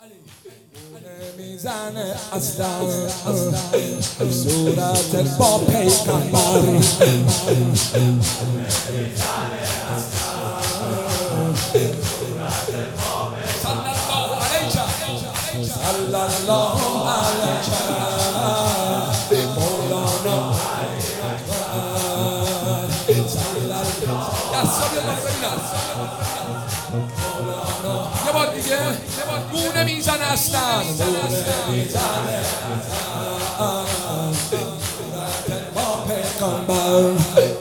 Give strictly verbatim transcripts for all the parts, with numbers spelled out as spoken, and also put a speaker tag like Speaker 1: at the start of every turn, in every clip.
Speaker 1: میزنه اصلا صورت با پیغمبر صلی الله علیک مولانا یه بار دیگه گونه میزنه اصلا با پیغمبر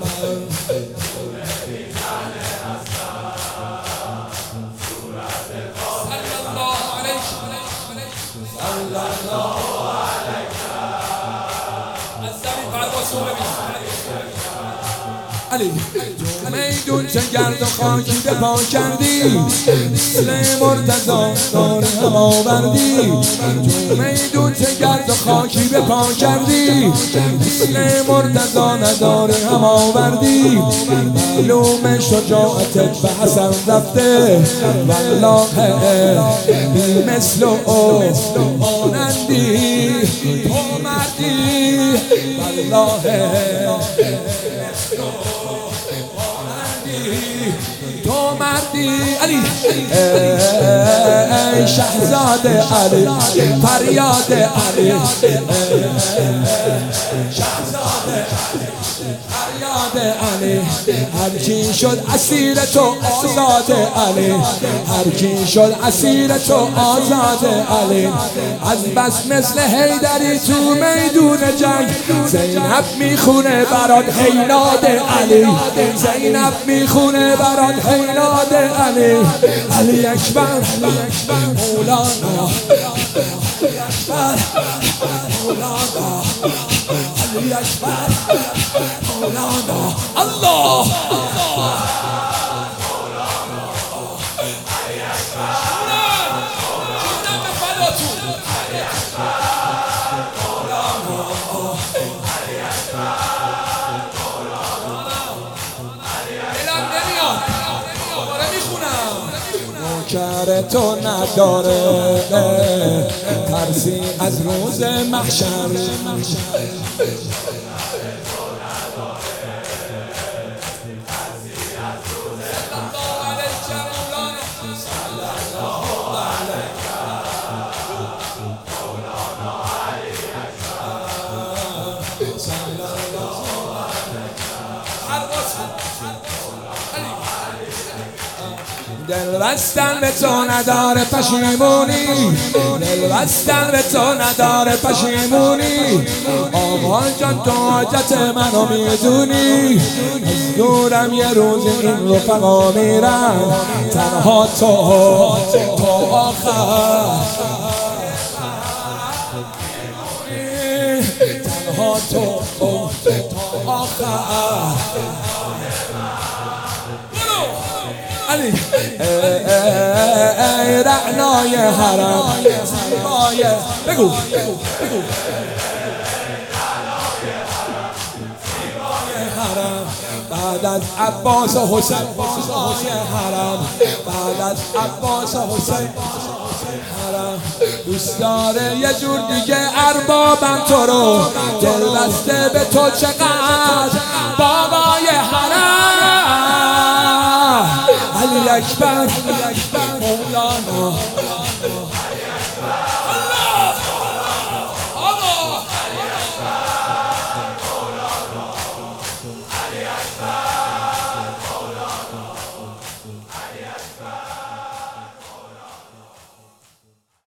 Speaker 1: علی تو میدون چه گرد و خاکی به پا کردی مثل مرتضا دار هم آوردی تو میدون چه گرد و خاکی به پا کردی مثل مرتضا ندار هم آوردی معلوم شجاعتت به حسن رفته والله بی مثل و مانندی تو مردی والله تو مردی علی ای شهزاده علی فریاد علی شهزاده فریاد علی هر کی شد اسیر تو آزاد علی هر کی شد اسیر تو آزاد علی از بس مثل حیدری تو میدون جنگ زینب میخونه برات حیلاد علی زینب میخونه برات حیلاد علی علی اکبر مولانا علی اکبر مولانا علی اکبر مولانا الله نوکر تو نداره ترسی از روز محشر دل بستن به تو نداره پشیمونی دل بستن به تو نداره پشیمونی آقا جان تو حاجت منو میدونی از دورم یه روز این رفقا میرن تنها تو تو آخر تنها تو تو آخر علی ای رعنای حرم زیبای بگو بگو بعد از عباس و حسین حرم بعد از عباس و حسین حرم دوست داره یه جور دیگه اربابم تو رو دل بسته به تو چقدر بابای حرم علی اکبر مولانا